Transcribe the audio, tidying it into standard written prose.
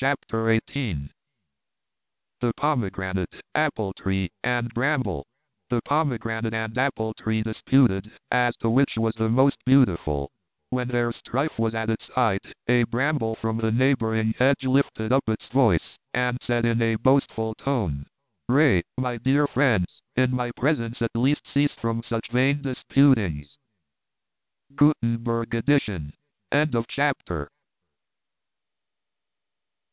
Chapter 18. The pomegranate, apple tree, and bramble. The pomegranate and apple tree disputed as to which was the most beautiful. When their strife was at its height, a bramble from the neighboring hedge lifted up its voice, and said in a boastful tone, "Pray, my dear friends, in my presence at least cease from such vain disputings." Gutenberg edition. End of chapter.